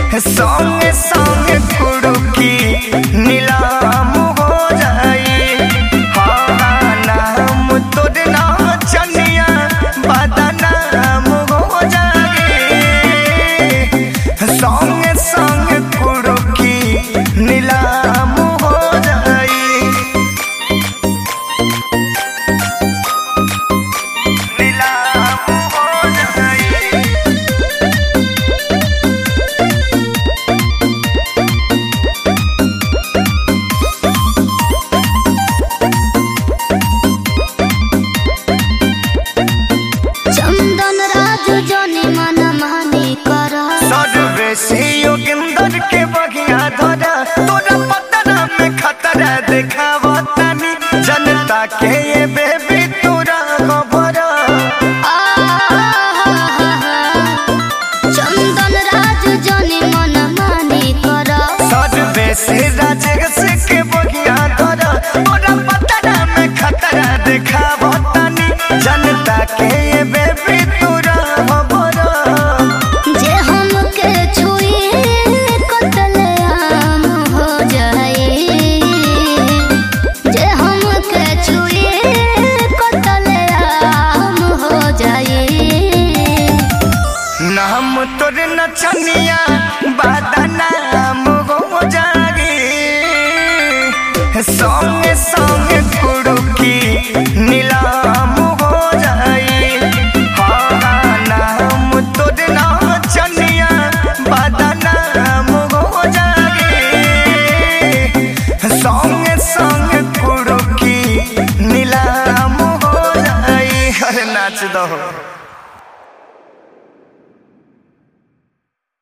संगे संगे कुड़ुकी नीलाम हो जाई। हाँ नाम तोर नाचनिया बदनाम हो जाई। संगे संगे कुड़ुकी नीलाम हो जाई। नीलाम हो जाई। चंदन राज जोनी मन मानी कर सर्वेशी योगिंदर के बगिया धरा तोरा पतरा में खतरा देखावतानी जनता के ये बेबी तोरा खबर। चंदन राज जोनी मन मानी कर सर्वेशी राजसी के बगिया धरा तोरा पतरा में खतरा देखावतानी जनता के ये बेबी तोरा खबर। जे हमके छुए कतलेआम हो जाए। जे हमके छुए कतलेआम हो जाए। नाम तोर नचनिया बदनाम हो जाए। संगे संगे कुड़ुकी नीलाम हो जाए। हाँ नाम तोर नचनिया बदनाम हो जाए। संगे संगे कुड़ुकी नीलाम हो जाए। अरे नाच दो।